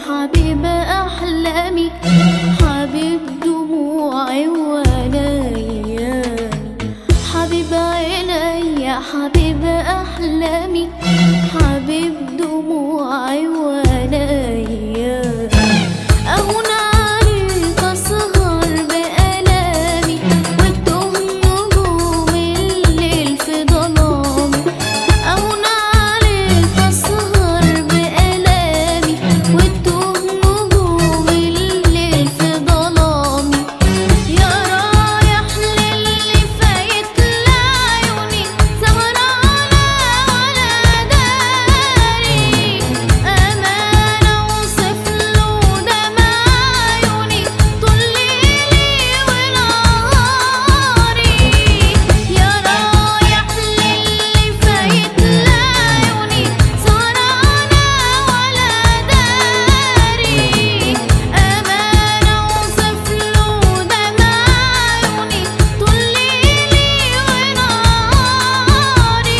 حبيب أحلامي، حبيب دموعي وليالي، حبيب عيني، حبيب أحلامي، حبيب دموعي وليالي. أهون عليك أسهر بآلامي وتوه نجوم الليل في ظلامي، أهون عليك أسهر بآلامي وتوه نجوم الليل في ظلامي. يا رايح للي فايت لعيوني سهرانة ولا داري، أمانة أوصف له دمع عيوني طول ليلي ونهاري. يا رايح للي فايت لعيوني سهرانة ولا داري، أمانة أوصف له دمع عيوني طول ليلي ونهاري.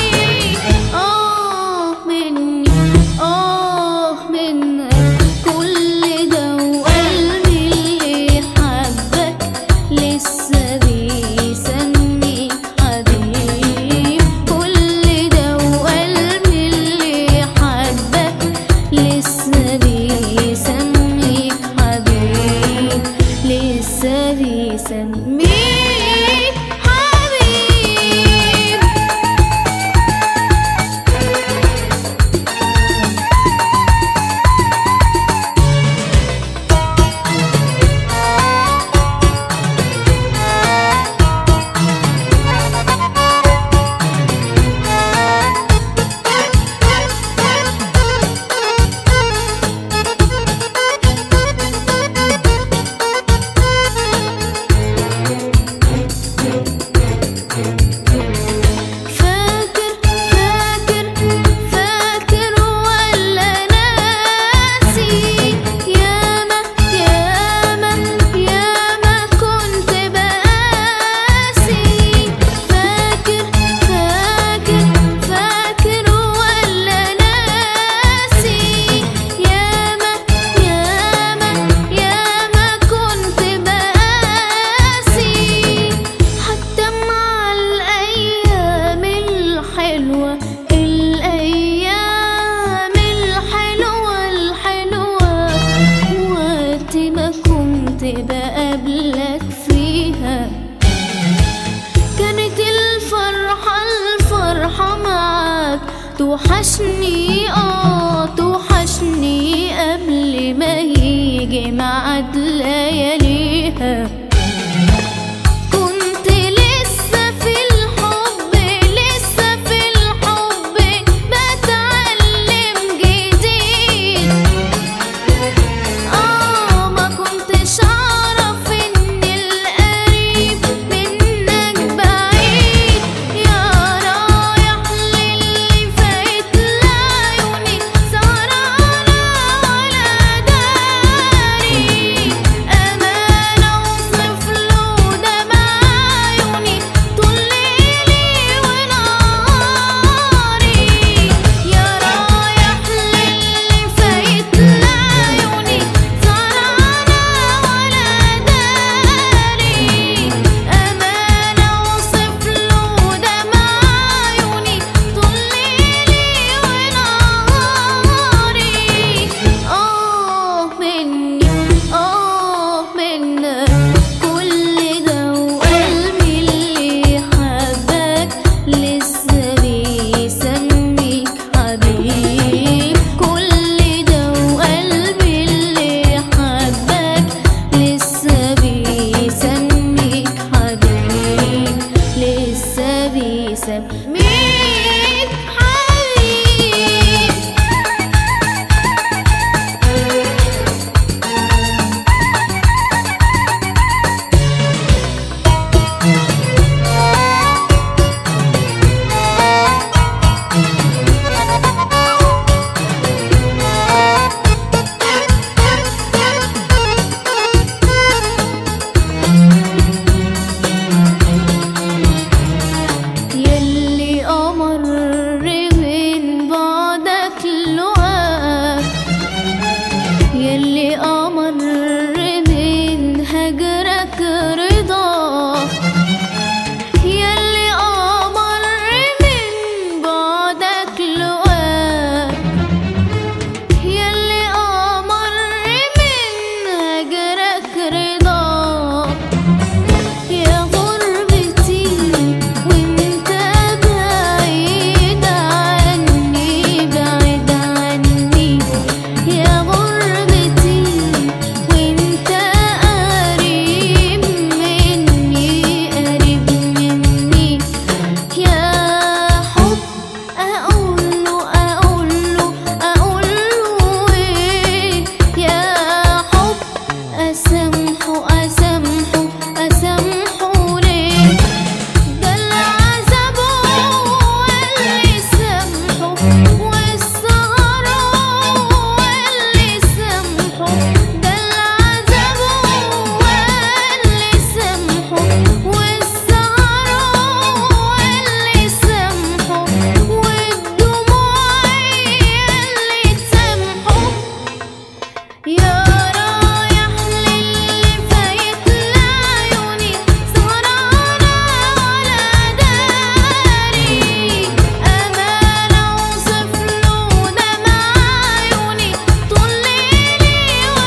منك كل ده وقلبي اللي حبك لسه بيسميك حبيب، كل ده وقلبي اللي حبك لسه بيسميك حبيب، لسه بيسميك حبيب. فاكر ولا ناسي؟ ياما كنت بقاسي. فاكر ولا ناسي؟ ياما كنت بقاسي. حتى مع الأيام الحلوة، الأيام الحلوة وقت ما كنت بقابلك فيها كانت الفرحة معاك توحشني، توحشني قبل ما يجي ميعاد لياليها. كنت لسه في الحب بتعلم جديد، ما كنتش أعرف إن القريب منك بعيد. يا رايح للي فايت لعيوني سهرانة ولا داري، أمانة أوصف يا رايح للي فايت لعيوني سهرانة ولا داري، أمانة أوصفله دمع عيوني طول ليلي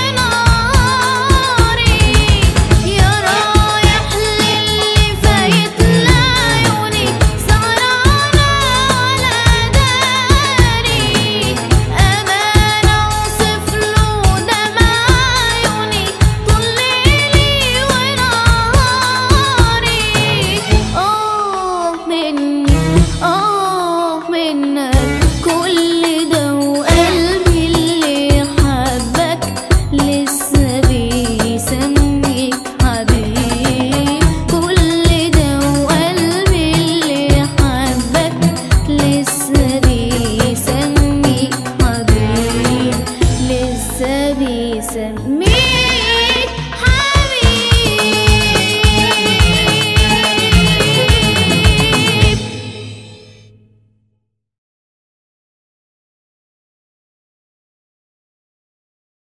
ونهاري. يا رايح للي فايت لعيوني سهرانة ولا داري، أمانة أوصفله دمع عيوني طول ليلي ونهاري. منك كل ده وقلبي اللي حبك لسه بيسميك حبيب، كل ده وقلبي اللي حبك لسه بيسميك حبيب، لسه بيسميك